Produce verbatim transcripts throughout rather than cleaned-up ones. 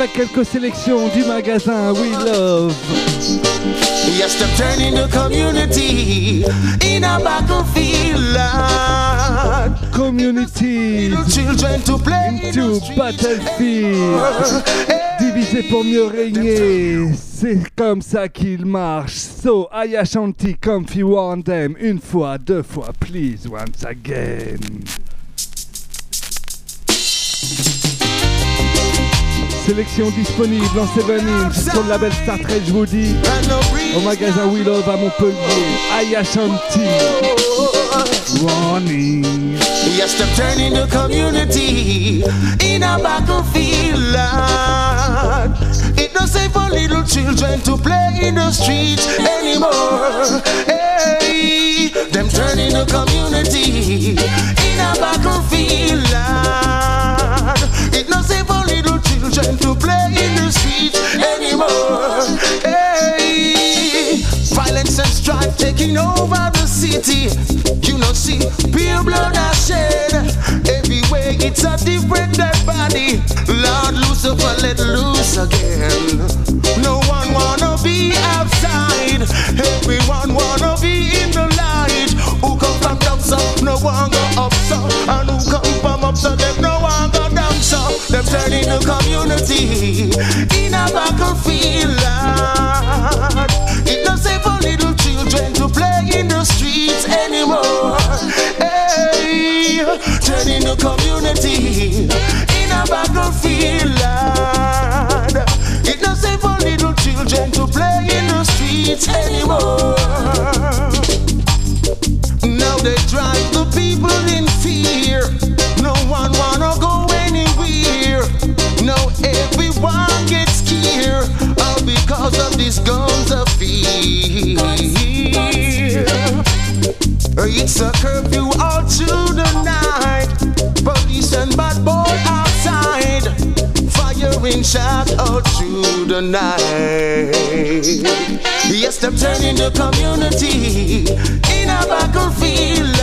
avec quelques sélections du magasin We Love. Yes, they're turning the community in a battlefield. Community children to play into battlefield. Divisé pour mieux régner, c'est comme ça qu'il marche. So I Ashanti comfy warn them. Une fois, deux fois, please, once again. Sélection disponible en sept inch sur le label Star Trek, je vous dis, au magasin We Love à Montpellier. I Ashanti. Warning. Yes, they're turning the community in a battlefield. It don't say for little children to play in the streets anymore. Hey, them turning the community in a battlefield. It don't say for little children to play in the streets anymore. Hey, violence and strife taking over the city. You know, see, pure blood I shed. Everywhere it's a different dead body. Lord Lucifer let loose again. No one wanna be outside. Everyone wanna be in the light. Who come from down south, no one go up south. And who come from up south, them no one go down south. Them turning the community in a battlefield. It don't say for little children to play in the streets anymore. Hey, turning the community in a battlefield. It don't say for little children to play in the streets anymore. Now they drive the people in fear. No one wanna go anywhere. Now everyone gets scared, all because of these guns of fear. It's a curfew all through the night. Police and bad boy outside, firing shot all through the night. Yes, they're turning the community in a battlefield.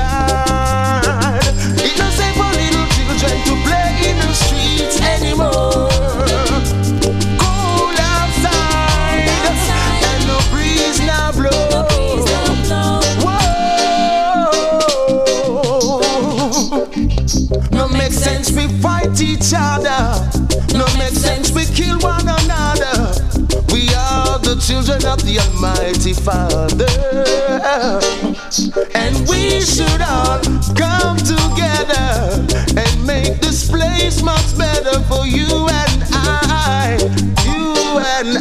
It don't say for little children to play in the streets anymore. Cold outside, and no breeze now blow. No make sense we fight each other. No make sense we kill one another. We are the children of the Almighty Father, and we should all come together and make this place much better for you and I. You and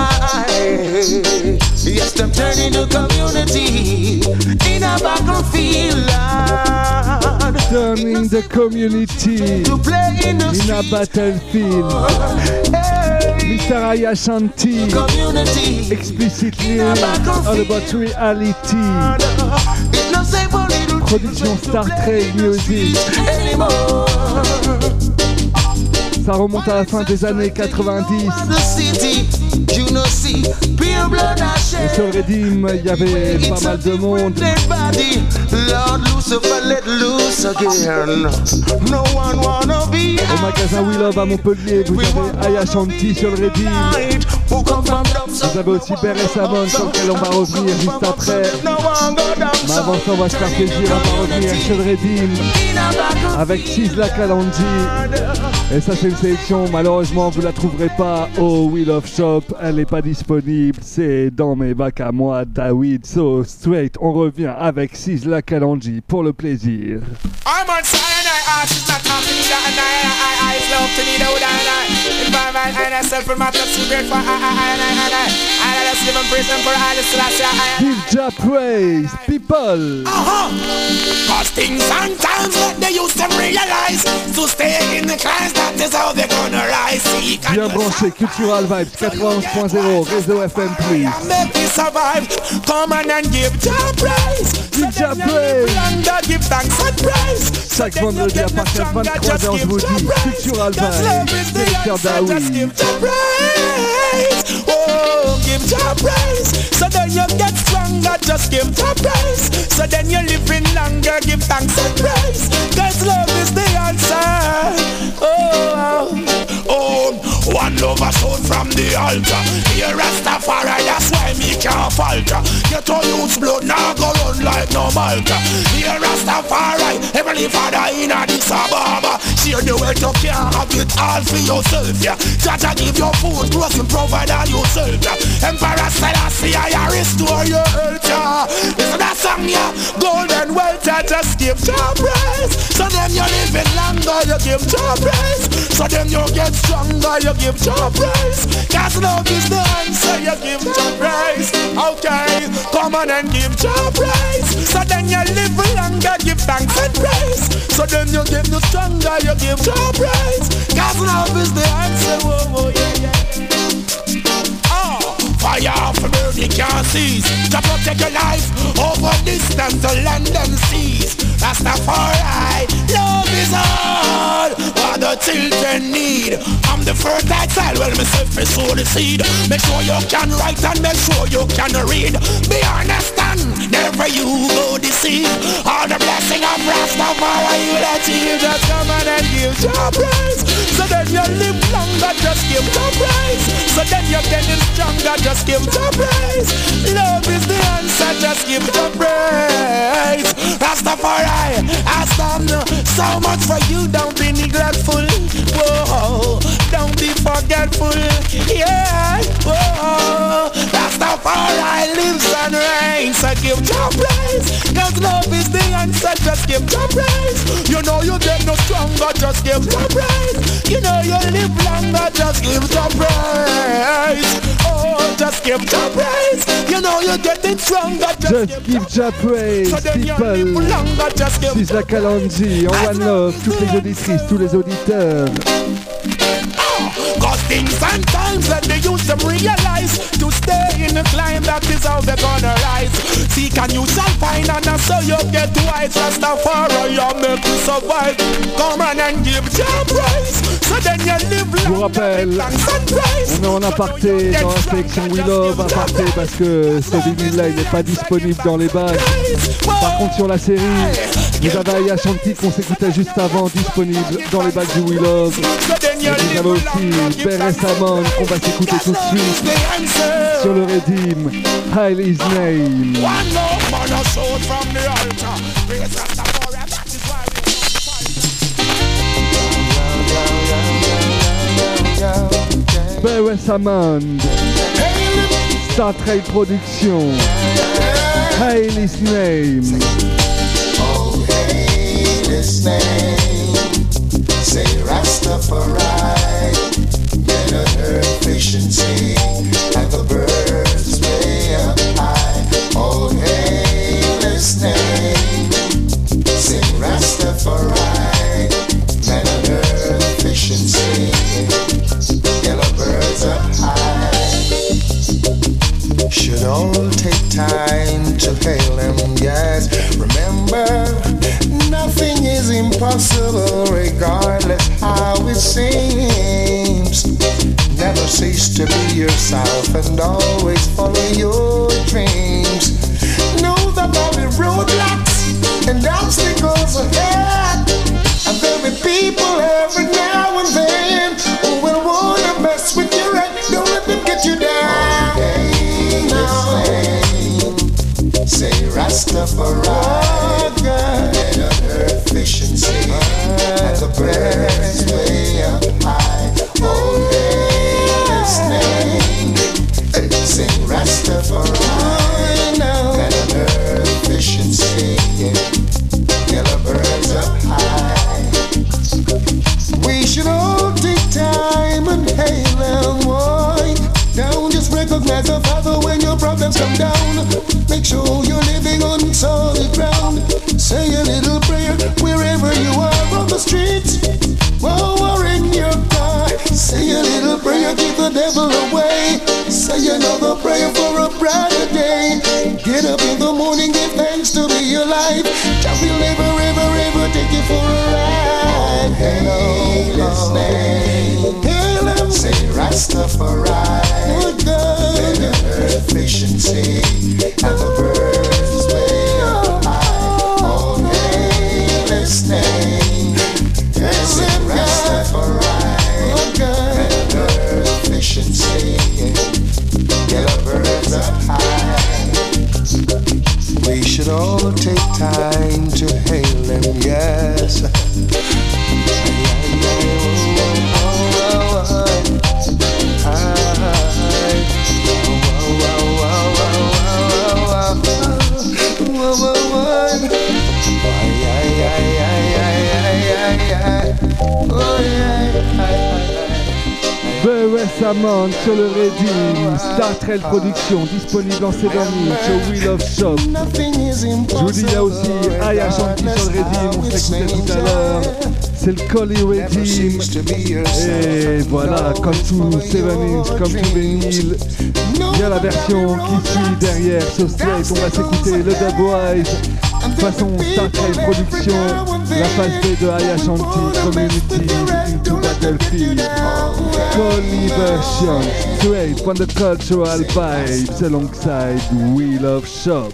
I. Yes, them turning the community in a battlefield. Turning the community to play in, the in a battlefield. Hey. Mister I Ashanti explicitly all about reality. Production Star Trek Music. Ça remonte à la fin des années quatre-vingt-dix. Et sur le Redeem, il y avait pas mal de monde. Au magasin We Love à Montpellier, vous avez I Ashanti sur le Redeem. Vous avez aussi Bear et Savon sur lequel on va revenir juste après. Mais avant ça, on va se faire plaisir, on va revenir sur le Redeem avec Sizzla Kalonji. Et ça, c'est une sélection, malheureusement, vous la trouverez pas au We Love Shop. Elle n'est pas disponible, c'est dans mes bacs à moi, David. So straight, on revient avec Sizzla Kalonji pour le plaisir. I'm on cyanide, I she's not talking to that, and I, I, I, I love to need out, and I, environment, and I self from my top secret for I, I, I, and I, and I, just live in prison for all this last year, I, Give Jah praise, people. Uh-huh. Cause things sometimes let they use them realize, to stay in the class, that is how they're gonna rise. Bien branché, Cultural Vibes quatre-vingt-onze point zéro, réseau F M, please. Make me survive, come on and give Jah praise. Give Jah praise. Give thanks and praise. Chaque vendredi à partir de vingt-trois heures, je vous dis, Cultural Vibes, directeur Daoui. Oh, give Jah praise. So then you get stronger, just give Jah praise. So then you're living longer, give thanks and praise. Cause love is the answer. Oh, oh, one love a shout from the altar. Here Rastafari, that's why me can't falter. Get to use blood, now go run like no Malta. Here Rastafari, Heavenly Father in Addis Ababa. Share the wealth you can't have it all for yourself, yeah. Jaja give your food, clothes and provide all yourself, yeah. Emperor Selassie, I restore your health, yeah. Listen that song, yeah. Golden wealth, yeah, just give your praise. So then you living longer, you give your praise. So then you get stronger, you give your praise. Cause love is the answer, you give your praise. Okay, come on and give your praise. So then you live longer, give thanks and praise. So then you give the stronger, you give your praise. Cause love is the answer, whoa, whoa, yeah, yeah. Oh, fire for burn, you can't cease. To protect your life over distance to land and seas. Rastafari, love is all what the children need. I'm the fertile soil, well myself is sow the seed. Make sure you can write and make sure you can read. Be honest and never you go deceive. All the blessing of Rastafari you will achieve. Just come on and give your praise. So then you live longer, just give your praise. So then you're getting stronger, just give your praise. Love is the answer, just give your praise. Rastafari has done so much for you, don't be neglectful. Whoa, don't be forgetful. Yeah, whoa. Rastafari lives and reigns, so give your praise. Cause love is the answer, just give your praise. You know you get no stronger, just give your praise. You know you live longer, just give your praise. Oh, just give your praise. You know you getting stronger, just, just give your praise. So then you live longer, just give your praise. La Kalonji, en One Love, toutes les auditrices, tous les auditeurs. Cause things and times that they used to realize to stay in the climb, that is how they're gonna rise. Seek and you shall find, and so you get wise. Rastafari, you make you survive. Come on and give your praise. So then you live long. Je vous rappelle, on est en aparté dans la sélection We Love, aparté parce que ce vinyle-là il n'est pas disponible dans les bacs. Par contre sur la série, vous avez Aya Shanti qu'on s'écoutait juste avant, disponible dans les bacs du We Love. Et vous avez aussi Beres Hammond qu'on va s'écouter tout de suite sur le Redeem, Hail His Name. Beres Hammond, Star Trade Production, Hail His Name. Oh, hail His name. Say Rastafari. Get an efficiency and the birds way up high. Oh, hail His name. Sing Rastafari. Get an efficiency. Yellow birds up high. Should all take time to hail Him, yes. Remember, nothing is impossible regardless how it seems. Never cease to be yourself and always follow your dreams. Know that there'll be roadblocks and obstacles ahead, and there'll be people every now and then who will wanna mess with your head. Don't let them get you down. No. Say Rastafari, oh, get an efficiency, and the birds way up high. Oh, hail His name. Sing Rastafari, get an efficiency, yellow birds up high. We should all take time and hail Him, boy. Don't just recognize the Father when your problems come down. Make sure you're living on solid ground. Say a little prayer wherever you are on the streets, while or in your car. Say a little prayer, keep the devil away. Say another prayer for a brighter day. Get up in the morning, give thanks to be alive. Jah will never, ever, ever take you for a ride. Hail His name. Hail Him. Say Rastafari. Good God. Efficiency and the birds way up high. Oh, hail His name. Yes, Rastafari. Oh, God. we should all take time to hail them, yes. Récemment sur le Redeem, Star Trail Productions, disponible en C D chez We Love Shop. Je vous dis, il y a aussi Aya Shanti sur le Redeem, on s'écoutait tout à l'heure. C'est le Collie Redeem. Et voilà, comme tout sept inch, comme tout vinyle. Il y a la version qui suit derrière, so straight. On va s'écouter le Dubwise. Façon Star Trail Production, la phase B de Aya Shanti, Community into Battlefield. Collie version, straight from the cultural vibes alongside We Love Shop.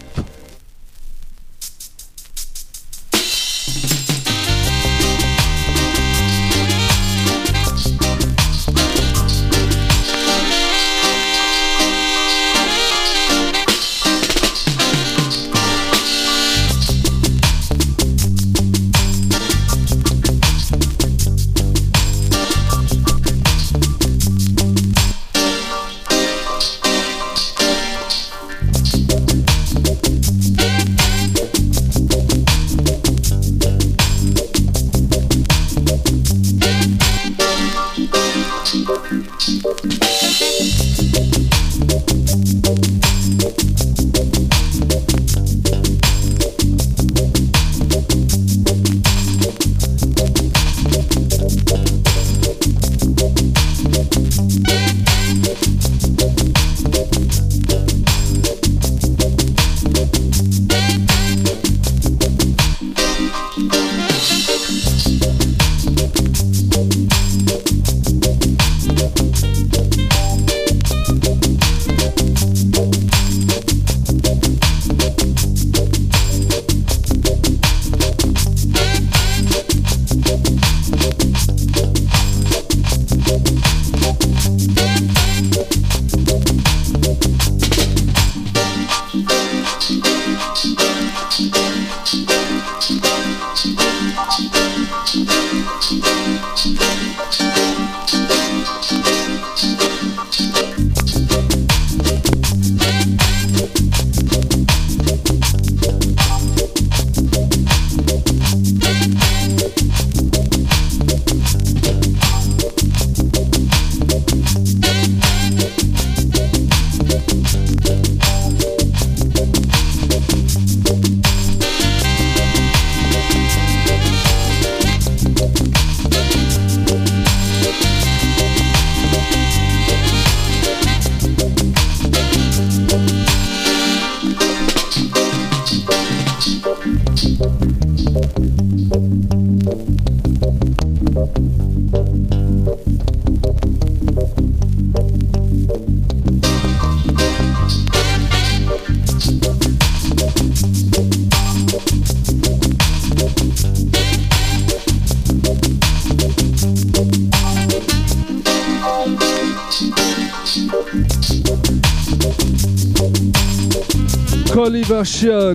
Collie version,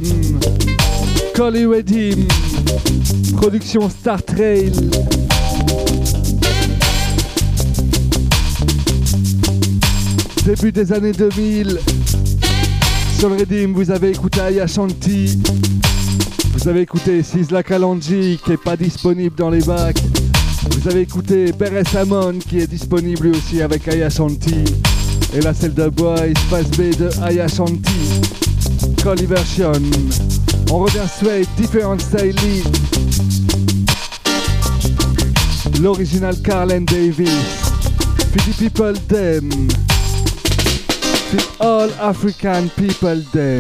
Collie Redeem, production Star Trail. Début des années deux mille. Sur le Redeem, vous avez écouté Aya Shanti. Vous avez écouté Sizzla Kalonji qui n'est pas disponible dans les bacs. Vous avez écouté Beres Hammond qui est disponible lui aussi avec Aya Shanti. Et là c'est le Dubwise, phase B de Aya Shanti. Collie version. On revient straight, different style. L'original Carlen Davis. For the people them. For all African people them.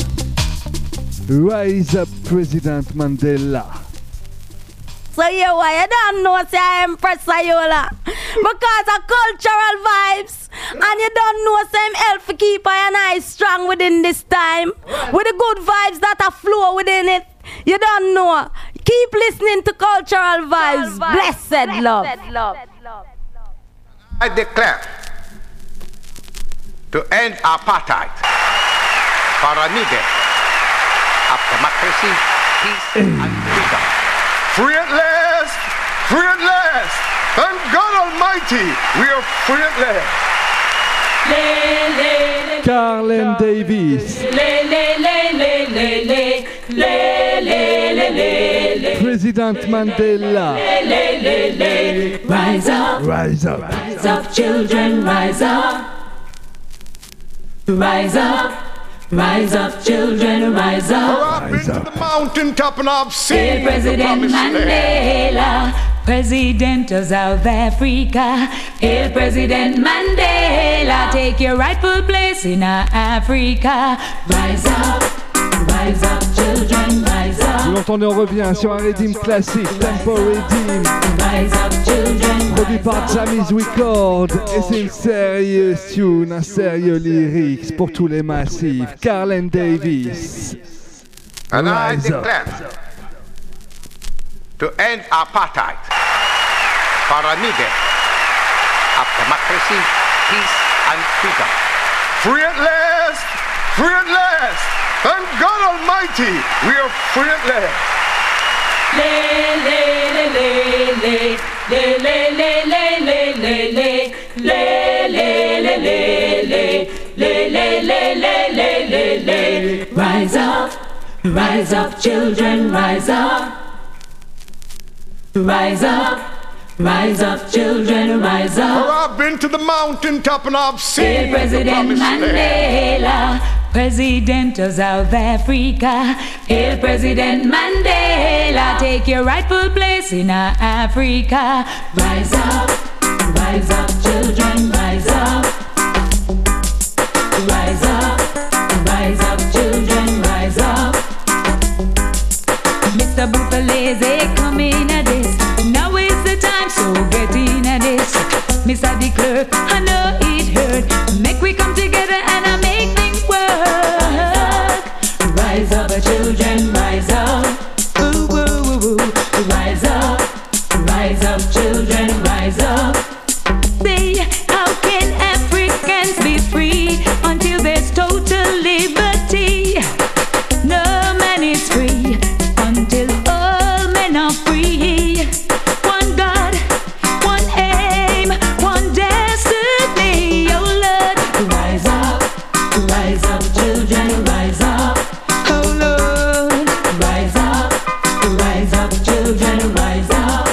Rise up President Mandela. So you why you don't know say I Empress Ayola. Because of cultural vibes. And you don't know same help to keep I and I strong within this time. With the good vibes that are flow within it. You don't know. Keep listening to cultural vibes. Blessed, Blessed love. love. I declare to end apartheid, pyramid, of democracy, peace, and freedom. Free at last! Free at last! Thank God Almighty, we are free at last! Carlen Davis. President Mandela. Rise up, Rise up. rise up, children, rise up. Rise up, rise up, children, rise up. I've been to the mountain top and I've seen Hail President the promised land. Mandela, President of South Africa. Hail President Mandela, take your rightful place in our Africa. Rise up, rise up, children, rise Vous up. l'entendez, on revient sur un Redeem classique, Tempo Redeem, Rise up, children, produit rise par up. Jammy's Record. Et c'est une sérieuse tune, un sérieux lyrics pour tous les massifs. Carlen Davis. And I Rise up. declare to end apartheid for a new day of democracy, peace, and freedom. Free at last! Free at last! Thank God Almighty, we are free at last! Rise up, rise up, children, rise up. Rise up, rise up, children, rise up. For I've been to the mountain top and I've Hail seen the President promised land. Mandela, President of South Africa. Hail President Mandela, take your rightful place in our Africa. Rise up, rise up, children, rise up. Rise up, rise up, children, rise up. Mister Butheleze, come in at this. Now is the time, so get in at this. Mister De Klerk, I know it hurt. Make we come together and I make things work. Rise up, children, rise up. Ooh, ooh, ooh, ooh. Rise up, rise up, children, rise up. Say, how can Africans be free until there's total liberty? No man is free until all men are free. One God, one aim, one destiny. Oh Lord, rise up, rise up, children, rise up. Oh Lord, rise up, rise up, children, rise up.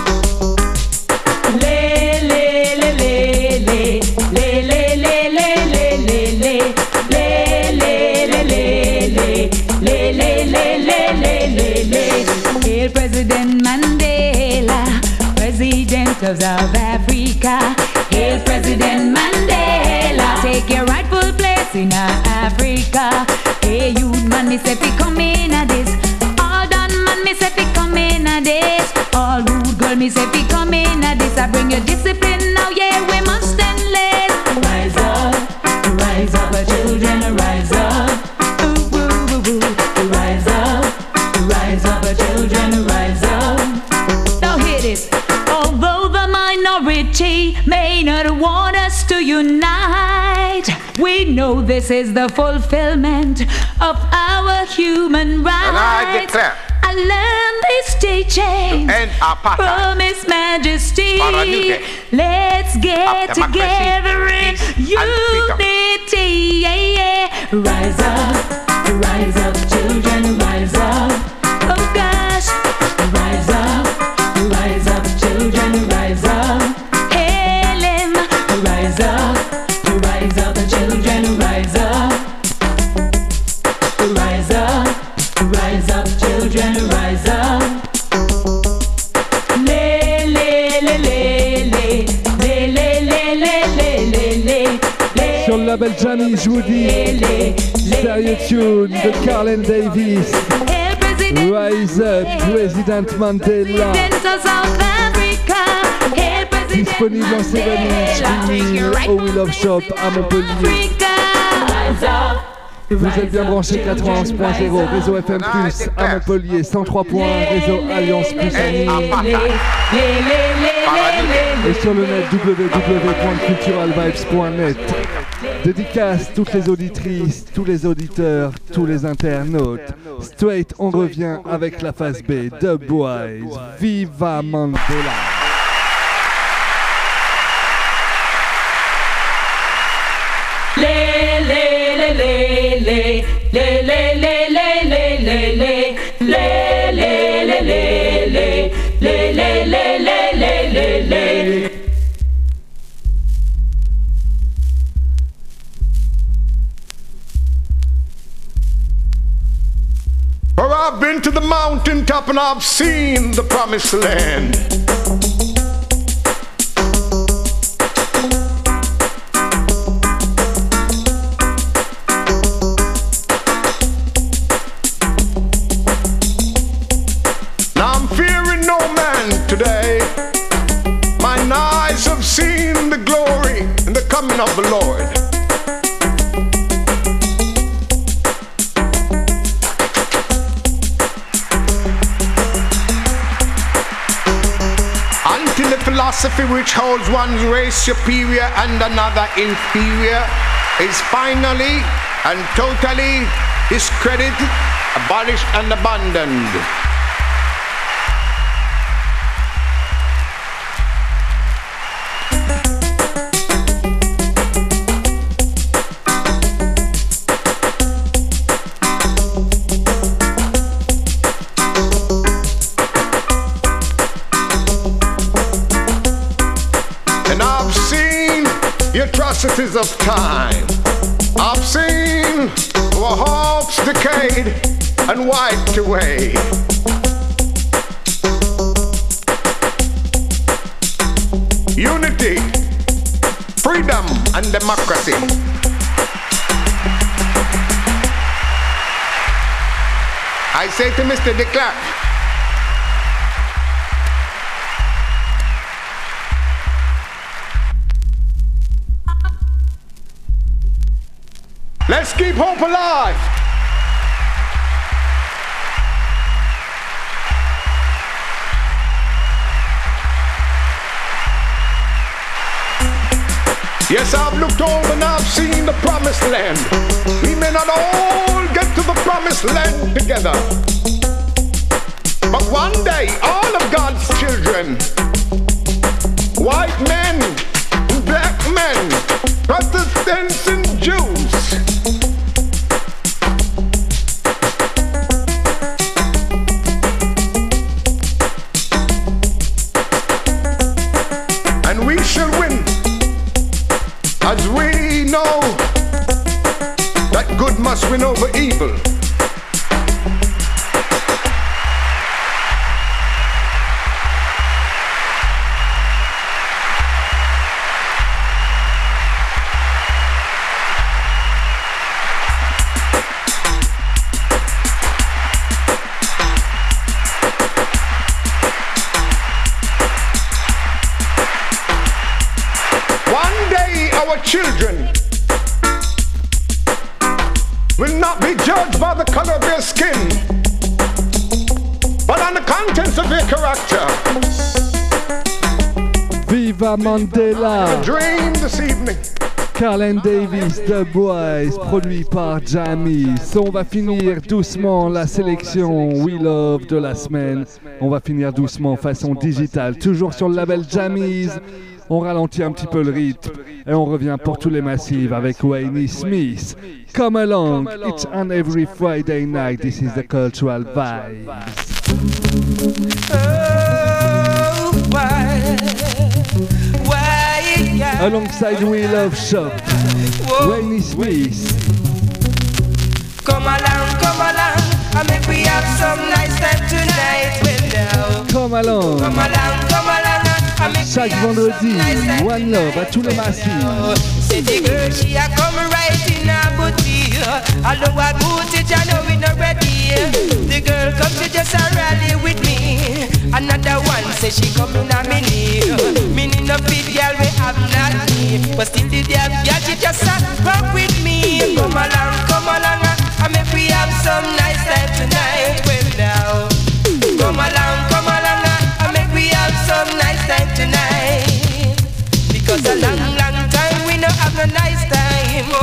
Le le le le le le le le le le le le le le le le le le le le. Hail President Mandela, President of South Africa. Hail President Mandela, take your rightful place in our Africa. Hey, youth man, me say fi come in a this. All done man, me say fi come in a this. All rude girl, me say fi come in a this. I bring your discipline now, yeah, we must enlist. Rise up, rise up, children, rise up. Ooh, ooh, ooh, ooh. Rise up, rise up, children, rise up. Now hear this. Although the minority may not want us to unite, we know this is the fulfillment of our human rights. And I declare I learned this teaching to end apartheid from His Majesty. for a new day Let's get of democracy, together in peace, and freedom. unity. Yeah, yeah. Rise up, rise up, children, rise up. Oh gosh, rise up, rise up, children, rise up. Hail Him, rise up, rise up, children, rise up. Rise up, rise up, children, rise up. Le le le le le le le le le le le le. Sur le label Jammy's Woody, sérieux tune de Carlen Davis. Hail President Rise up, President Mandela. President of South Africa. Hail President Disponible en seven inch Mandela. vinyle au We Love Shop à Montpellier. Africa. Rise up. Vous êtes bien branchés quatre-vingt-onze point zéro, réseau F M plus à Montpellier, cent trois point un, réseau Alliance plus à Nîmes. Et sur le net w w w point cultural vibes point net. Dédicace toutes les auditrices, tous les auditeurs, tous les internautes. Straight, on revient avec la phase B de Boys. Viva Mandela! Le le le le le le le le le le le le le le le le le le le le. For I've been to the mountain top and I've seen the promised land. Now I'm fearing no man today. Mine eyes have seen the glory and the coming of the Lord. Philosophy which holds one's race superior and another inferior is finally and totally discredited, abolished and abandoned. Atrocities of time. I've seen our hopes decayed and wiped away. Unity, freedom, and democracy. I say to Mister De Klerk, let's keep hope alive. Yes, I've looked over and I've seen the promised land. We may not all get to the promised land together, but one day all of God's children, white men, black men, Protestants and Jews, and we shall win, as we know that good must win over evil. Children will not be judged by the color of their skin, but on the contents of their character. Viva Mandela! A dream this evening. Carlin Davis, The Boys, produit par Jamis. On va finir doucement la sélection We Love de la semaine. On va finir doucement façon digitale, toujours sur le label Jamis. On ralentit un petit peu le rythme et on revient pour tous les massifs avec Wayne Smith. Come along, each and every Friday night, this is the cultural vibes. Oh, why, why, yeah. Alongside We Love Shop, Wayne Smith. Come along, come along, I make we have some nice time tonight. Well, now. Come along. Come along, come along. Chaque vendredi, One Love à tous les massifs. Say the girl, she a come right in her booty. Although I boot it, I know we not ready. The girl come to just a rally with me. Another one say she come in a mini. Mini no fit girl, we have not me. But still the damn girl, she just a rock with me. Come along, come along, I make we have some nice time tonight. Well now, come along, come along, I make we have some nice time tonight. Because a long, long time we no have no nice time.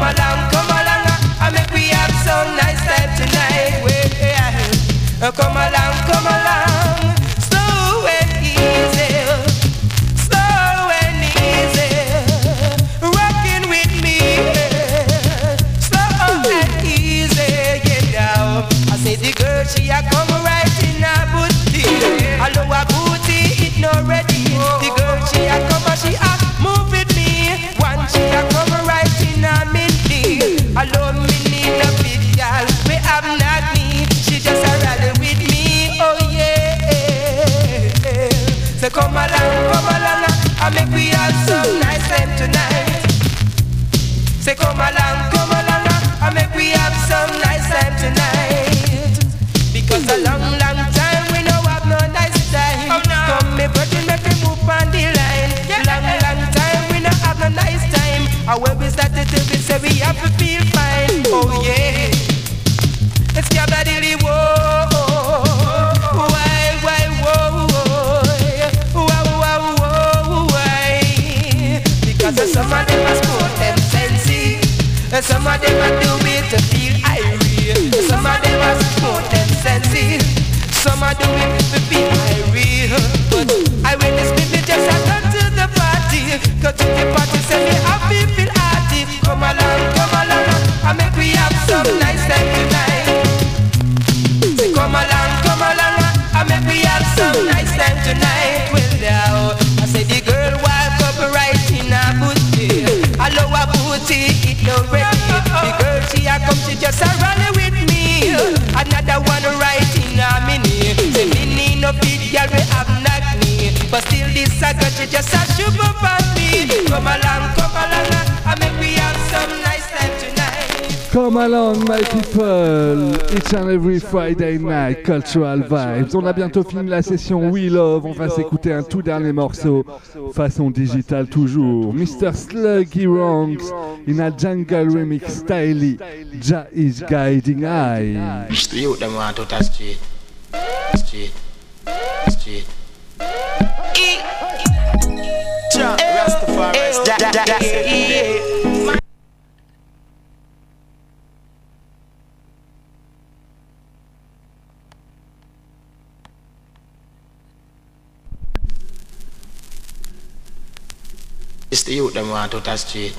along, come along, I make we have some nice time tonight. Well, yeah. Come along, come along, slow and easy, slow and easy, rocking with me, slow and easy, get down. I say the girl, she a come right in her booty, I know her booty, it no ready. The girl, she a come and she a move with me, one she a come right in her minty. I love me need a big girl, we have not me, she just a rally with me, oh yeah. So come along, come along, I make we have some nice time tonight. Say come along, come along, I make we have some nice time tonight. Because a long, long time we no have no nice time. Oh, no. Come me virgin, make me move on the line. Yeah. Long, long time we no have no nice time. And when we started to be say we have to feel fine. Oh yeah. Let's get that dilly whoa. Why, why, whoa, whoa, whoa, whoa, why? Because some of them are sport them sensey. Some of them are do it to feel irate. Some of them are sport them sensey. Some are do it to feel irate. But I witness me just a come to the party. Go to the party, say me happy, feel hearty. Come along, come along, I make we have some nice time tonight. Say come along, come along, I make we have some nice time tonight. Well now, I say the girl wipe up right in her booty. I love her booty, it no ready. The girl she a come, she just a rally with me. Another one right in her mini. Say mini no big girl we have not me, but still this a girl she just a shoot up on me. Come along, come along, I make we have some nice time tonight. Come along my people, each and every Friday night, Cultural Vibes. On a bientôt fini la session We Love, on va s'écouter un tout dernier morceau, façon digitale toujours. mister Sluggy Wrongs in a jungle remix style, Jah is guiding I. The youth them want to touch street, street, street. Jah, Rastafari, Jah, Jah, Jah. It's the youth them want to touch street.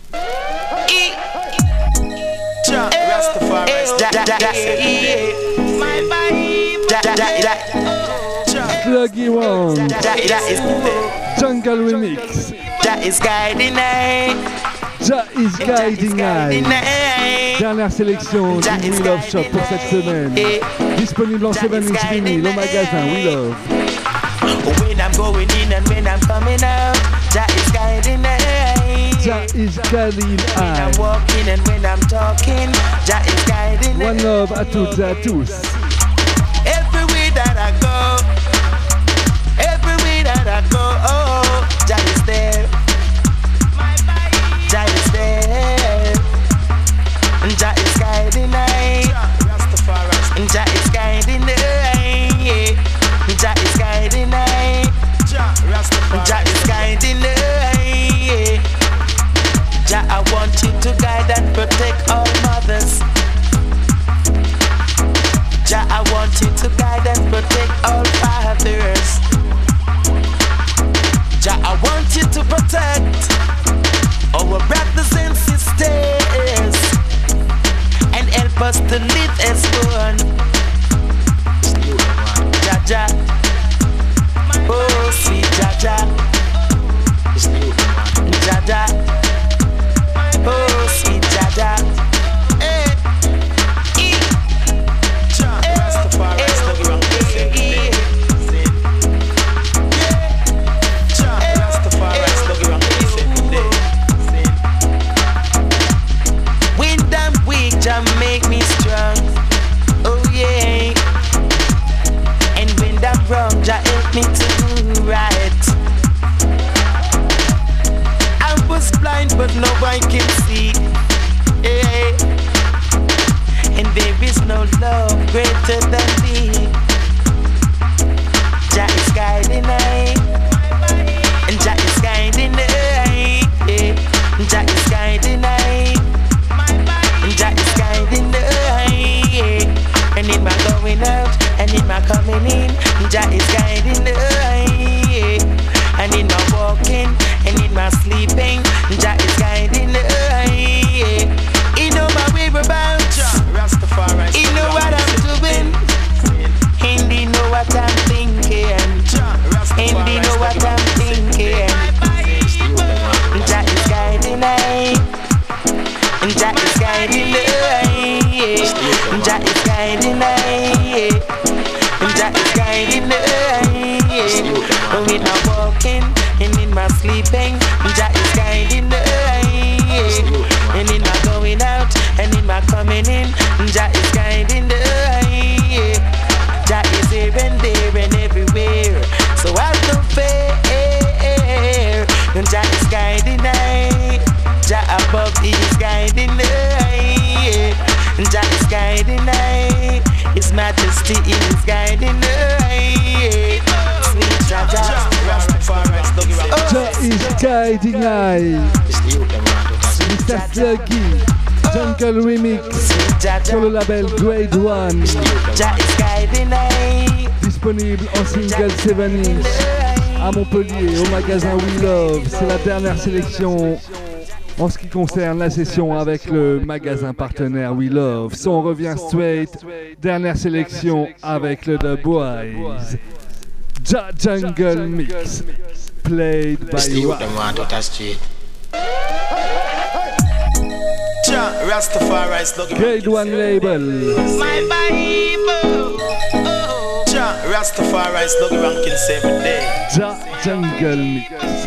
Jah, Rastafari, Jah, Jah, Jah. My vibe, Jah, Jah, Jah. Sluggy Wrongs, Jah, Jah is jungle remix. Jah is guiding I. Jah is guiding I. Dernière sélection du We Love Shop pour cette semaine. Disponible en seven inch vinyle au magasin We Love. When I'm going in and when I'm coming out, Jah is guiding I. Jah is guiding When I'm I. walking and when I'm talking, Jah is guiding I. One love à toutes et à tous. Everywhere that I go, everywhere that I go, oh, Jah is there. Jah is there. And Jah is guiding I. And Jah is guiding I. Jah is guiding I. Jah is guiding I. Jah, I want you to guide and protect all mothers. Jah, I want you to guide and protect all fathers. Jah, I want you to protect our brothers and sisters and help us to live as one. Jah, Jah, oh sweet Jah, Jah, Jah, Jah, oh sweet Jah, Jah. Eh, eh, Jah, Rastafari, Sluggy Wrongs, eh, Jah, Rastafari, Sluggy Wrongs, eh. When I'm weak, Jah make me strong. Oh yeah. And when I'm wrong, Jah help me to do right. I was blind, but now I can see. Yeah. And there is no love greater than thee. Jah is guiding I. And Jah is guiding I. Yeah. Jah is guiding I. and in my sleeping, Jah is guiding the way. And in my going out and in my coming in, Jah is guiding the way. Jah is here and there and everywhere, so have no fear. Jah is guiding the Jah above is guiding the Jah is guiding the His Majesty is guiding the sweet Jah Jah. Jah is guiding I. Mister Sluggy, Jungle Remix sur le label Grade One. Jah is guiding I. Disponible en single sept inch à Montpellier au magasin We Love. C'est la dernière sélection en ce qui concerne la session avec le magasin partenaire We Love. So on revient straight. Dernière sélection avec le The Boys. Jah Jungle Mix. Played by Rastafari. Grade One label. My Bible. Jah Rastafari slug ranking seven day. Jah Jungle Mix.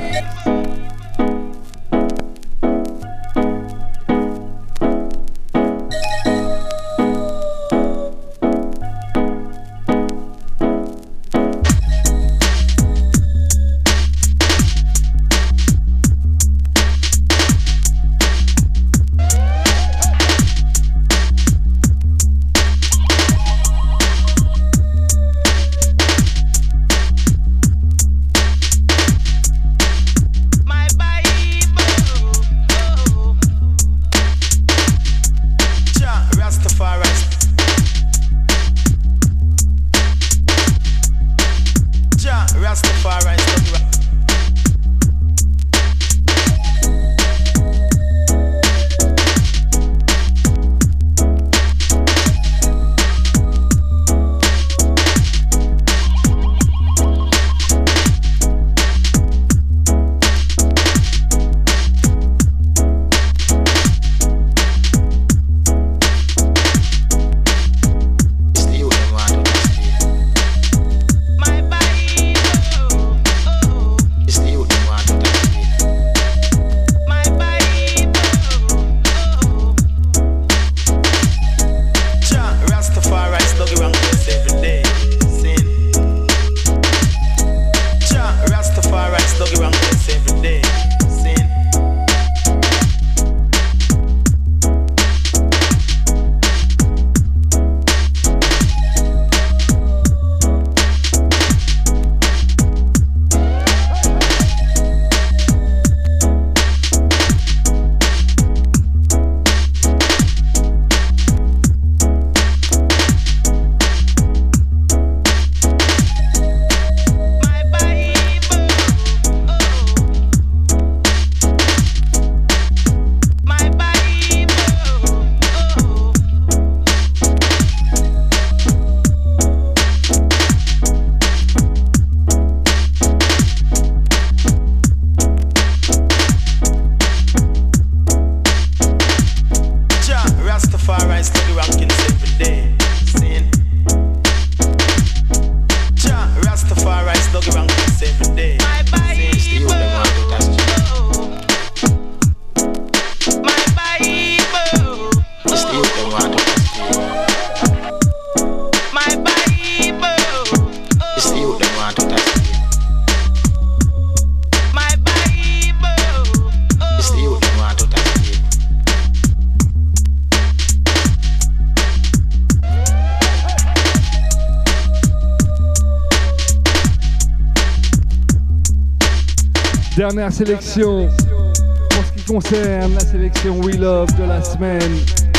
Dernière sélection en ce qui concerne la sélection We Love de la semaine.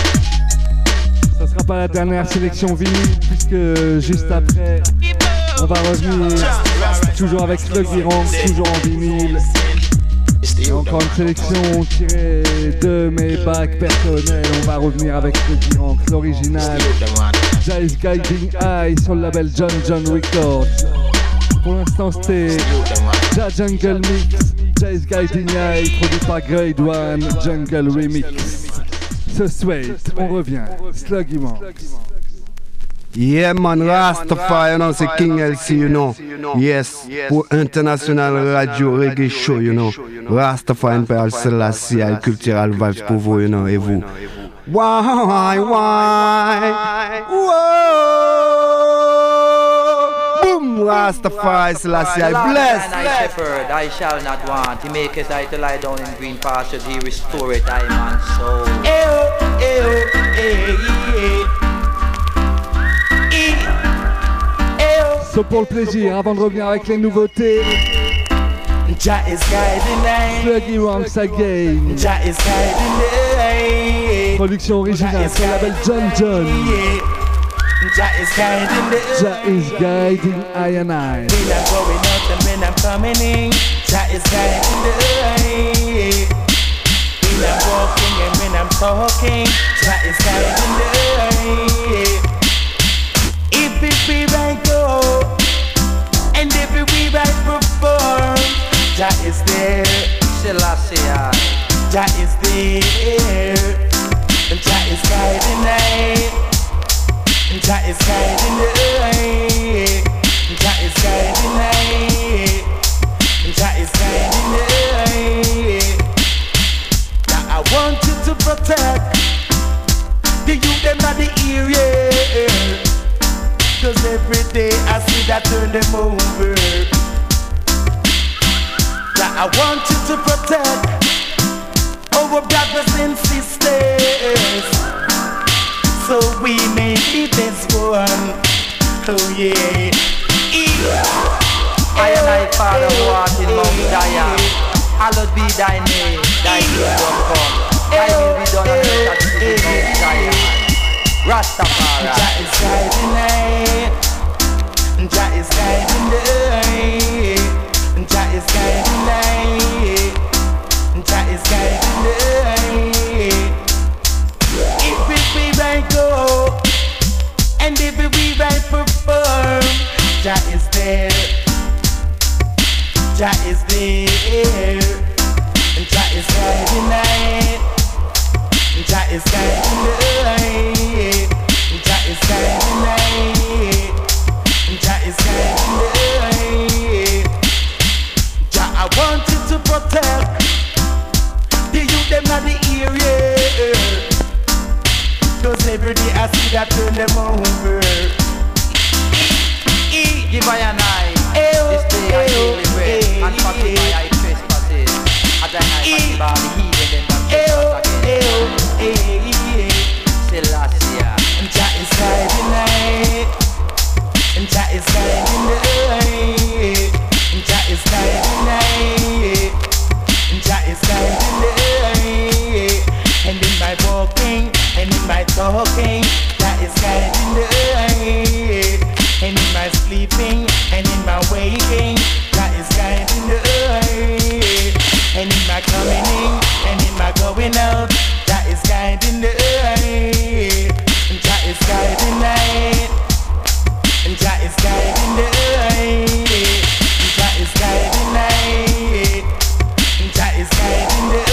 Ça sera pas la dernière sélection vinyle puisque juste après on va revenir toujours avec Sluggy Rank, toujours en vinyle. Et encore une sélection tirée de mes bacs personnels. On va revenir avec Sluggy Rank, l'original. Jah is Guiding I sur le label John John Records. Pour l'instant c'était Jah Jungle Mix, Jah is Guiding I, produit par Grade One, Jungle Remix. Ce sweat, on revient, Sluggy Rank. Yeah man, Rastafari, you know, c'est King L C, you know. Yes, pour International Radio Reggae Show, you know. Rastafari, Imperial Selassie, Cultural Vibes pour vous, you know, et vous. Why, why, whoa, boom, Rastafari, Selassie, I bless. And I shepherd, I shall not want. He maketh I to lie down in green pastures, he restoreth I man soul. Eyo, eyo, eyo, So pour le plaisir, avant de revenir avec les nouveautés, Jah is guiding me. Sluggy Ranks Again. Jah is guiding me. Production originale sur le label John John. Jah is guiding me. Jah is guiding I and I. When I'm going out and when I'm coming in, Jah is guiding me. When I'm walking and when I'm talking, Jah is guiding me. If it be right go, and if it be right perform, Jah is there. Selassie, Jah is there. And Jah is guiding me. And Jah is guiding me. And Jah is guiding me. And Jah is guiding me. Now I want you to protect the youth them at the area. Cause every day I see that turn them over. Now I want you to protect our brothers and sisters, so we may be this one. Oh yeah. I and I, Father, who art in Mount Zion, hallowed be thy name, thy kingdom come, thy will be done on earth as it is in Mount Zion. Rastafari. Jah is guiding me. Jah is guiding me. Jah is guiding me. Jah is guiding me. If we be right go, and if we be right perform, Jah is there. Jah is there. Jah is guiding me. Jah is guiding me. Jah is guiding me. Jah is guiding me. Jah, I want you to protect the youth them at the area. Cause every day I see that turn them over. Give I and I this day I daily bread, and forgive my I trespasses, as I forgive all the heathen them that trespass against me. Selassie. Jah is guiding me. Jah is guiding me. Jah is guiding me. Jah is guiding me. And in my walking, and in my talking, Jah is guiding me. And in my sleeping, and in my waking, Jah is guiding me. And in my coming in, and in my going out, Jah is guiding me. Jah is guiding me. Jah is guiding me. Jah is guiding me. Jah is guiding me.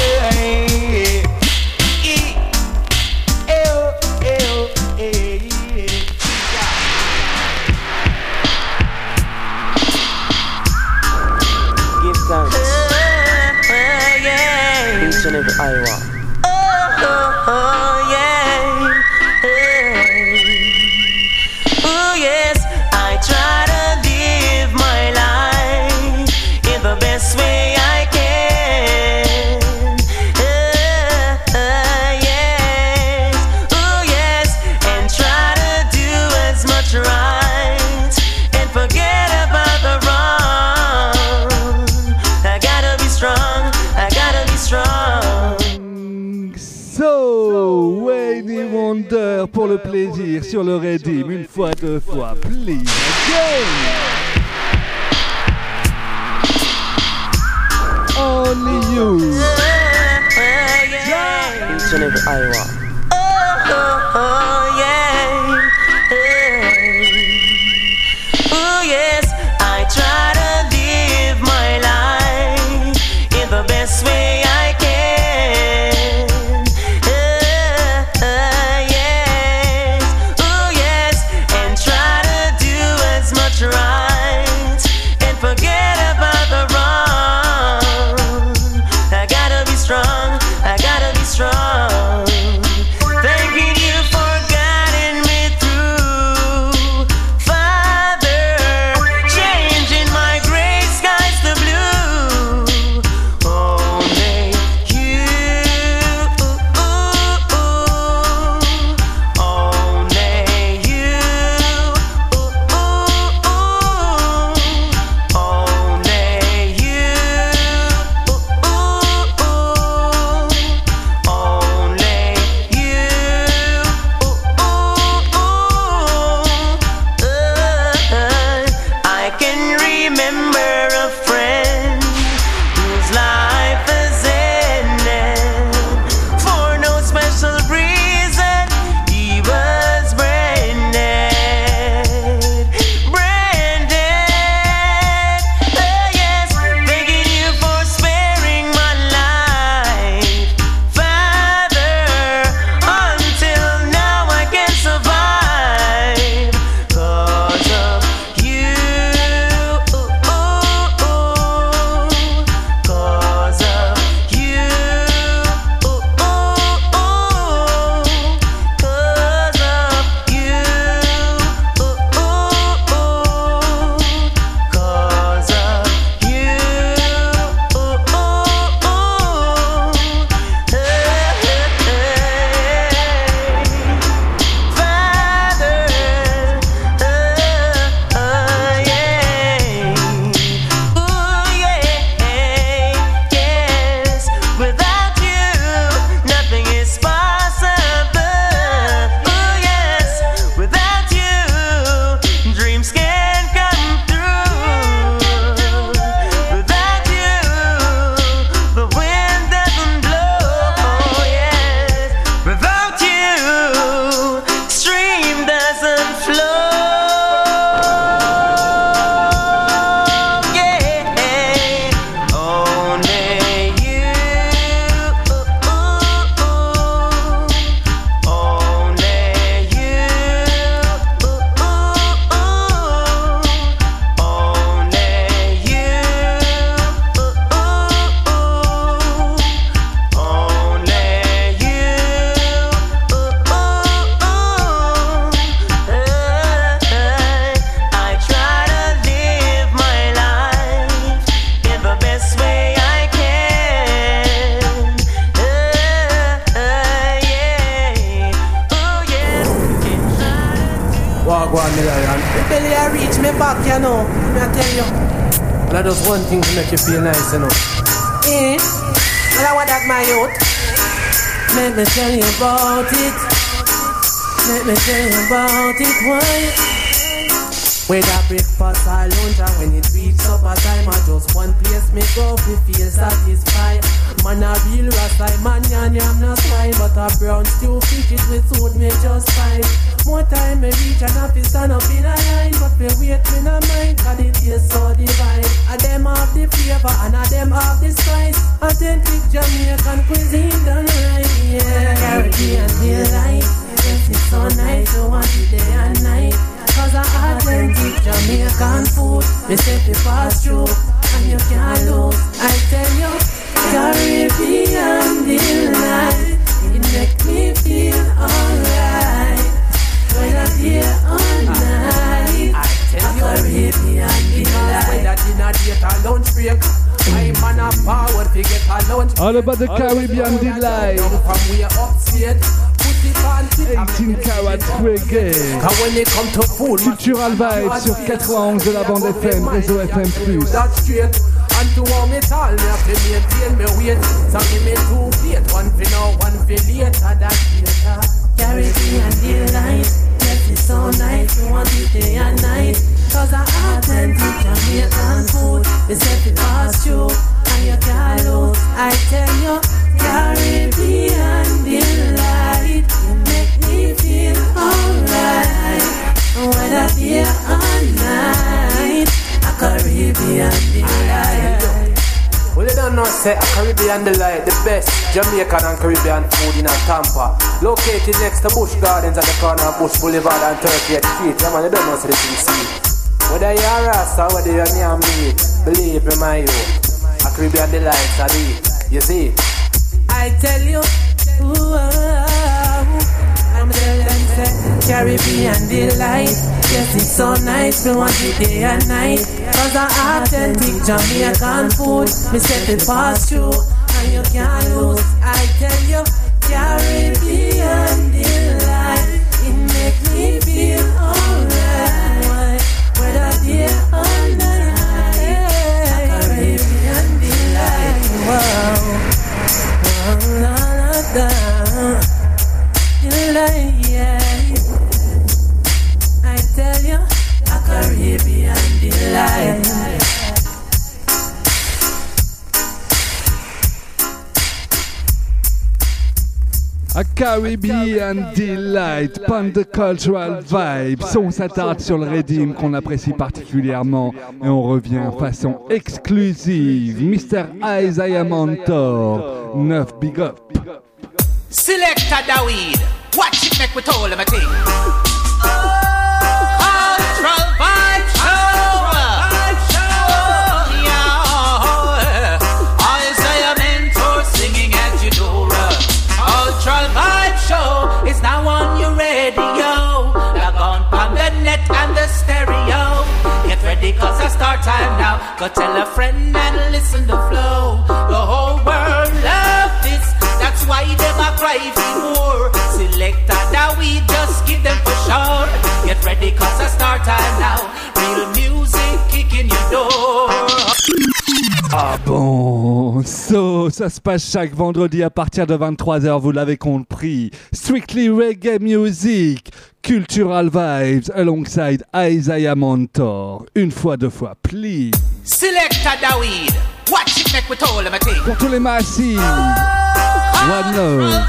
Eyo, eyo, eyo. Give thanks. Each and every hour. Oh, oh, yeah. Oh, yes. I try to live my life in the best way I can. Uh, uh, yes. Oh, yes. And try to do as much right and forget about the wrong. I gotta be strong. I gotta be strong. So, Wayne Wonder pour le plaisir sur le Redeem, une fois, deux fois, please again. Only you. Each and every hour. Oh, oh, oh, yeah. Oh, yes. I try to live my life in the best way I can. Uh, uh, yes. Oh, yes. And me lion. Me belly I reach me back, you know. Me I tell you. But I just one thing to make you feel nice, you know. Eh? Well, I want that my youth. Let me tell you about it. Let me tell you about it, why? Whether breakfast or lunch or when it reach supper time, I just one place me go to feel satisfied. Man a real Rasta man, and I'm not swine, but a brown stew fish it with suit me just fine. More time me reach and I feel stand up in a line, but me wait me no mind, cause it is so divine. And them have the flavor and a them have the spice. Authentic Jamaican cuisine done right, yeah. Caribbean delight, yes it's so nice, you want it day and night. Cause I authentic Jamaican food, me say to pass through, and you can't lose. I tell you, Caribbean delight, it make me feel alright. Whether day or night, I tell you, Caribbean delight. Whether dinner date or lunch break, I'm on a power to get a lunch. All about the Caribbean delight. From way upstate. eighteen karat reggae. Cultural Vibes sur quatre-vingt-onze de la bande F M, réseau F M plus. And to all me tall, me have to maintain me weight. So give me two plate, one for now, one for later. That's later. Caribbean delight, yes it's so nice. You want it day and night. Cause I authentic Jamaican food. They set it past you, and you can't lose. I tell you, Caribbean delight, you make me feel alright. Whether day or night, a Caribbean delight. Well, you don't know, say, a Caribbean delight, the best Jamaican and Caribbean food in a Tampa. Located next to Busch Gardens at the corner of Bush Boulevard and thirtieth Street. Yeah, man, you don't know, say, the thing see. Whether you're a Rasta, whether you're near me, believe me, my youth, a Caribbean delight, I do. You see? I tell you, ooh, I'm telling you, say, Caribbean delight. Yes, it's so nice, we want it day and night. Cause I authentic Jamaican food, me set it past you, and you can't lose. I tell you, Caribbean delight, it make me feel alright. Whether day or night, a Caribbean delight. Wow. La, la, la, delight, yeah. I tell you, a Caribbean delight. A Caribbean Delight, pan de Cultural Vibes. On s'attarde sur le Redeem qu'on apprécie particulièrement et on revient façon exclusive. mister Isaiah Mentor, neuf big up. Selector Daweed, watch it make we told him a thing. Cultural Vibes Show, yeah. Isaiah Mentor singing at Eudora. Cultural Vibes Show is now on your radio. Log on on the net and the stereo. Get ready cause I start time now. Go tell a friend and listen to flow. The whole world love this. That's why them a cry for more. Selector that we just give them for sure. Get ready cause I start time now. Real music kicking your door. Ah bon, so, ça se passe chaque vendredi à partir de vingt-trois heures, vous l'avez compris. Strictly Reggae Music, Cultural Vibes alongside Isaiah Mentor. Une fois, deux fois, please. Selector Daweed, watch it make we told him a thing. Pour tous les massifs, one love.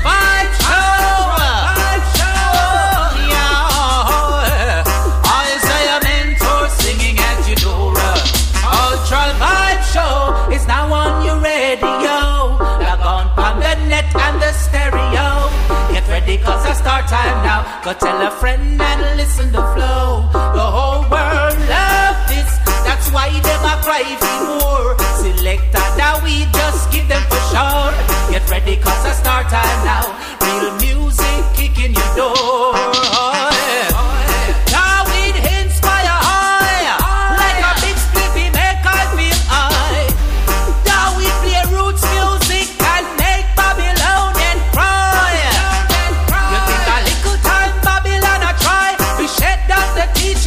Cultural Vibes Show is now on your radio. Log on on the net and the stereo. Get ready cause I start time now. Go tell a friend and listen to flow. The whole world love this. That's why them a cry for more. Selector that we just give them for sure. Get ready cause I start time now. Real music kicking your door. Teach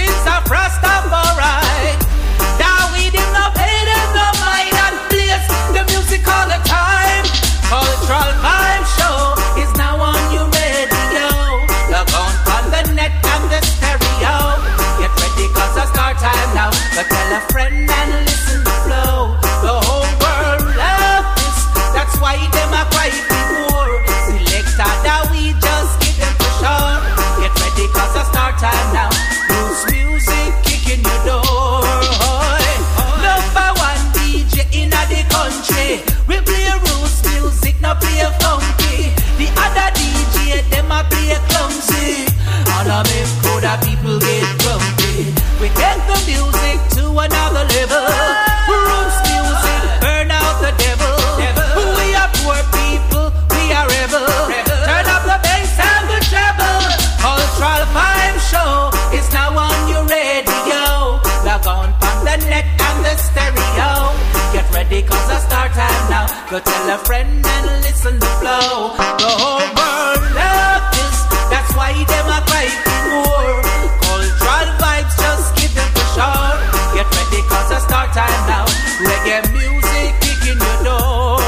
Go tell a friend and listen to flow. The whole world love this. That's why them a cry for more. Cultural vibes, just give them for sure. Get ready cause I start time now. Reggae music kicking your door.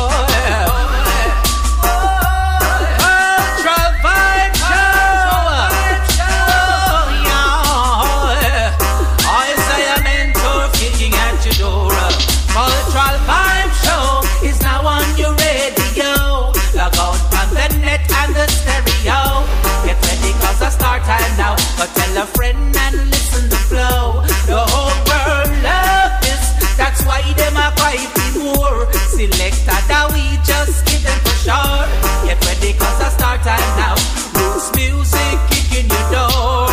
Cultural vibe show. I say a mentor kicking at your door. Cultural vibe show is now on your radio. Log out on the net and the stereo. Get ready cause I start time now. Go tell a friend and listen to flow. The whole world love this. That's why them a cry for more. Selector that we just give them for sure. Get ready cause I start time now. Roots music kicking your door.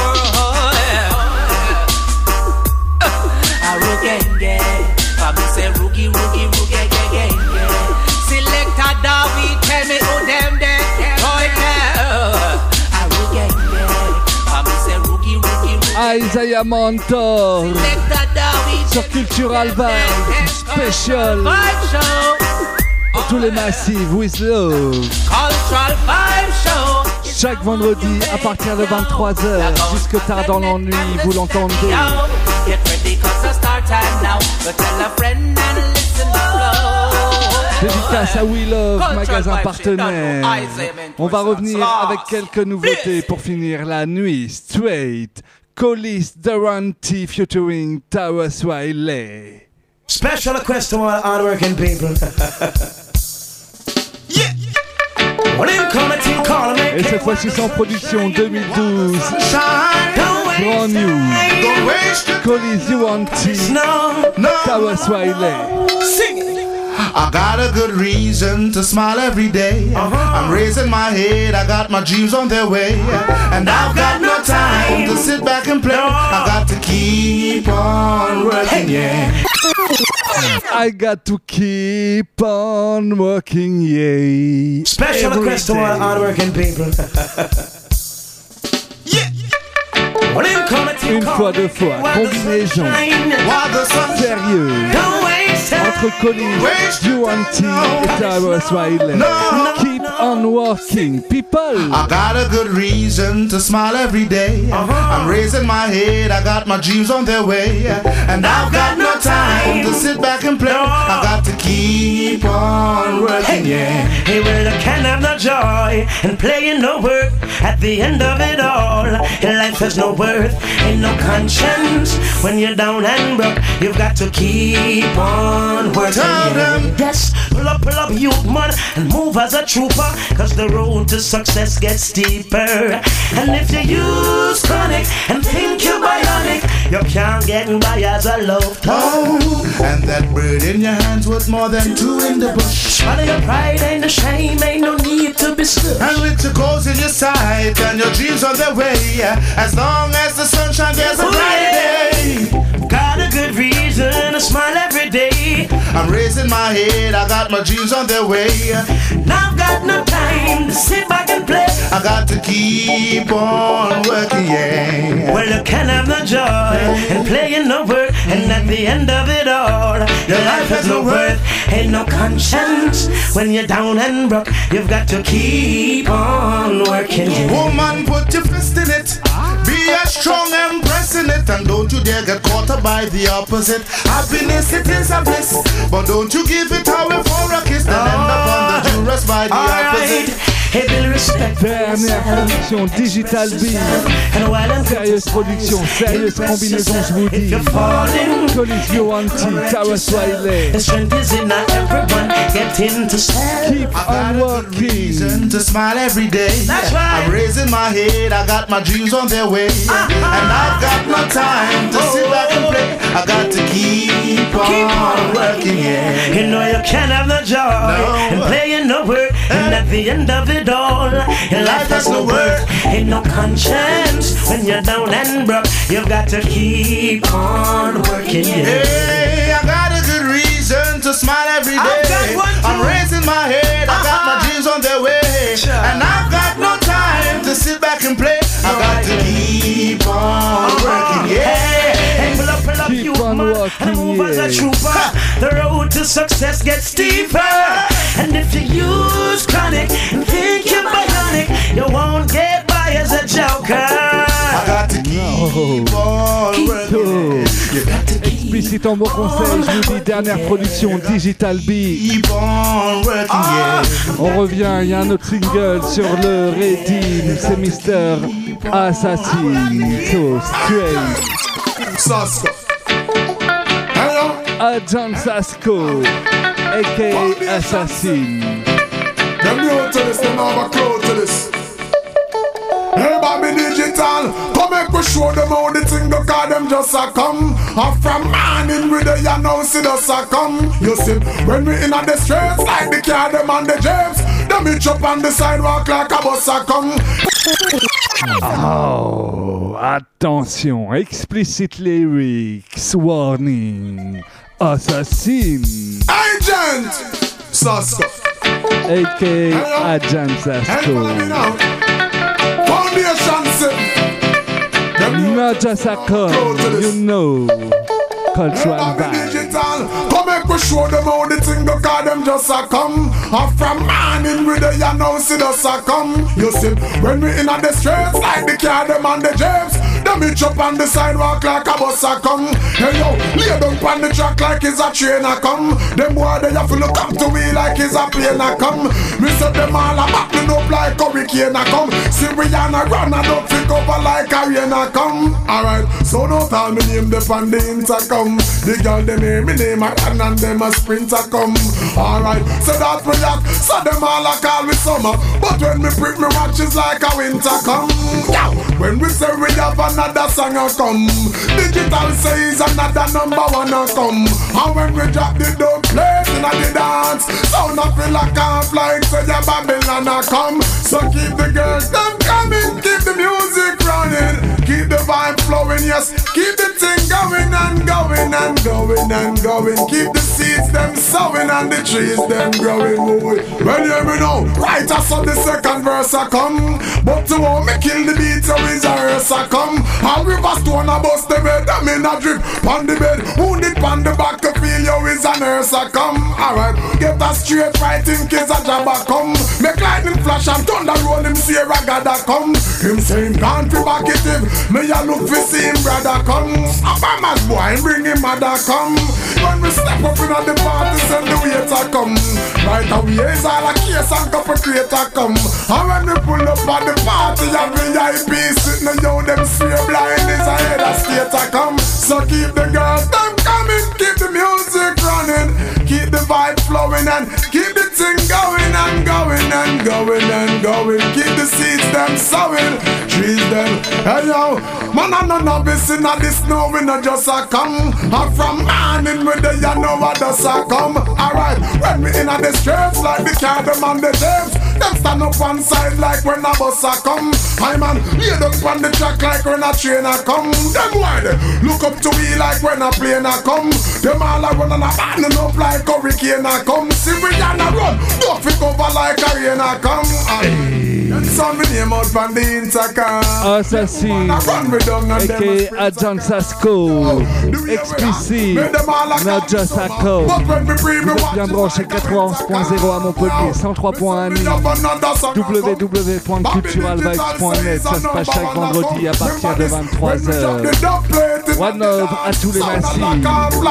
A rugenge. I me say rookie, rookie, rookie, gang, gang, gang. Selector that we tell me who them there. Right now. A rugenge. I me say rookie, rookie, rookie. Isaiah Mentor sur Cultural Vibe Special pour tous les massifs with love. Chaque vendredi à partir de vingt-trois heures jusque tard dans la nuit, vous l'entendez. Dédicace à We Love, magasin partenaire. On va revenir avec quelques nouveautés pour finir la nuit. Straight, Collis Durante featuring Tawa Swiley. Special request to all hardworking people. Yeah. Et cette fois-ci sans production deux mille douze. Brand new. Collis Durante, Tawa Swiley. Sing it. I got a good reason to smile every day. Uh-huh. I'm raising my head, I got my dreams on their way. And I've got no time to sit back and play. I got to keep on working, yeah. I got to keep on working, yeah. Special request to all hardworking people. Yeah. Une fois, deux fois, combinaison sérieuse entre Collis Durante et Tawa Swiley. Keep on working, people. I got a good reason to smile every day. Uh-huh. I'm raising my head, I got my dreams on their way. And I've got no time to sit back and play. I got to keep on working, yeah. Hey, well, I can't have no joy and playing no work. At the end of it all, your life has no worth, ain't no conscience. When you're down and broke, you've got to keep on working. Yes, pull up, pull up, youth man, and move as a trooper, cause the road to success gets steeper. And if you use chronic and think you're bionic, you can't get by as a love oh, and that bird in your hand's worth more than two in the bush. Swallow your pride and the shame, ain't no need to be smushed. And with your goals in your sight and your dreams on their way, as long as the sun shines, there's a bright day. Got a good reason to smile every day. I'm raising my head, I got my dreams on their way. Now I've got no time to sit back and play. I got to keep on working, yeah. Well, you can have no joy and playing no work, and at the end of it all, your life has no worth, ain't no conscience. When you're down and broke, you've got to keep on working. Woman, put your fist in it. Be as strong and pressing it, and don't you dare get caught up by the opposite. Happiness, it is a bliss, but don't you give it away for a kiss, then oh, end up on the jurors by the opposite. Right. Hey, Bill, respect dernière production Digital Beat. Sérieuse production, sérieuse combinaison, je vous dis. Collis Durante, Tawa Swiley. The strength is in everyone getting to stand. Keep on working. To smile every day. That's right. I'm raising my head, I got my dreams on their way. Uh-huh. And I've got no time to oh, sit back and play. I got to keep on, keep on working, yeah. You know you can't have no joy no. and playing no work, and at the end of it all, your life has no worth, ain't no conscience. When you're down and broke, you've got to keep on working, yeah. Hey, I got a good reason to smile every day. I'm raising my head, I got my dreams on their way. And I've got no time to sit back and play. I got to keep on working, yeah. Hey, pull up, pull up, keep you on man, working, and move yeah. as a trooper. The road to success gets steeper. Explicite en bon conseil, je vous dis dernière production Digital B. On revient, il y a un autre single sur le Redeem, c'est Mister Assassin. So straight. Sasko. Agent Sasko, aka Assassin. Them new to this, them have a close to this. Hey, Bobby Digital, come make we show them how the thing go, cause them just a come. And from morning with the you know see us a come. You see, when we in the streets like the car, them and the James, them each up on the sidewalk like a bus a come. Oh, attention, explicit lyrics, warning, Assassin. Agent Sasko, aka Agent Sasko. Not just a con, you know. Cultural vibe. Come make we show them how the thing go, cause them just a come. And from morning with the you know see us a come. You see, when we in the streets like the car, them and the James, them each up on the sidewalk like a bus a come. Hey yo, lay down on the track like it's a train a come. Them boy they have to look up to me like it's a plane a come. Me say them all a battling up like hurricane a come. See we on a run and don't pick over like a rain a come. Alright, so don't tell me name the on the intercom. The girl them hear me name a run and them a sprint a come. Alright, so that we act, so them all a call me summer. But when me prick me watch is like a winter come. Yeah. When we say we have another song a come, Digital says another number one a come. And when we drop the dope place in the dance, sound a feel like a flying so the Babylon a come. So keep the girls them coming, keep the music running, keep the vibe flowing, yes, keep the thing going and going and going and going. Keep the seeds them sowing and the trees them growing. Well, you hear me now, right I saw the second verse a come. But to want me kill the beat so is a verse a come. And river stone a bust the bed, them in a drip on the bed. Wounded on the back to feel you is a nurse a come. Alright, get that straight right in case a job a come. Make lightning flash and thunder roll him see a ragada come. Him say him can't be back it him, me a look for see him brother come. Obama's boy and bring him mother come. When we step up in the party send the waiter come. Right away is all a case and couple creator come. And when we pull up at the party a V I P sitting yo them straight blind is a head a skater come. So keep the girls them coming, keep the music running, keep the vibe flowing and keep the thing going and going and going and going. Keep the seeds them sowing, trees them. Hey yo, man I no novice in a this snow we no just a come. And from morning with the you know what does a come. Alright, when we in a the streets like the car them and the James, them stand up one side like when a bus a come. I man, lay down on the track like when a train a come. Them wide, look up to me like when a plane a come. Them all a run and a banding up like hurricane a come. See we on a run, don't pick over like a rain a come. And some me name out from the intercom. Assassin, aka Agent Sasko, Explicit, not just a code. Vous êtes bien branché quatre-vingt-onze point zéro à Montpellier, cent trois point un w w w point cultural vibes point net. Ça se passe chaque vendredi à partir de vingt-trois heures. One love à tous les massifs.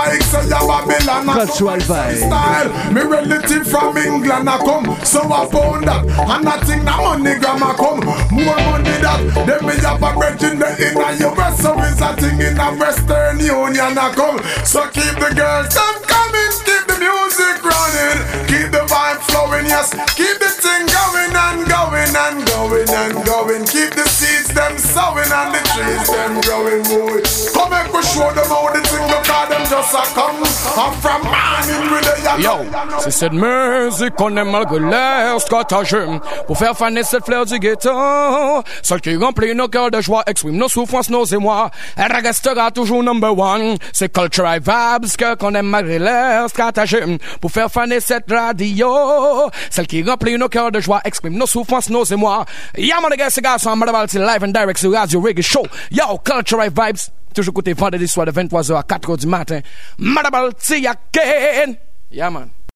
Cultural vibes. Me relative from England a come, so I found that, and I think that money grandma come. More money that, then me have a bridge in the inner U S, so is a thing in the Western Union a come. So keep the girls them coming, keep the music running, keep the vibe flowing, yes, keep the thing going and going and going and going. Keep the seeds them sowing and the trees them growing. Boy, come make we show them how the thing go, cause them just a come. I'm from morning with the yo, c'est cette musique qu'on aime malgré l'air scottage pour faire faner cette fleur du ghetto, celle qui remplit nos cœurs de joie, exprime nos souffrances, nos émois. Elle restera toujours number one. C'est Cultural Vibes que qu'on aime malgré l'air stratagème pour faire faner cette radio, celle qui remplit nos cœurs de joie, exprime nos souffrances, nos émois. Yeah, mon gars, c'est gars, c'est Madabal, c'est live and direct sur Radio Reggae Show. Yo, Cultural Vibes, toujours côté vendredi soir de vingt-trois heures à quatre heures du matin. Madabal, c'est Yaken. Yeah, man.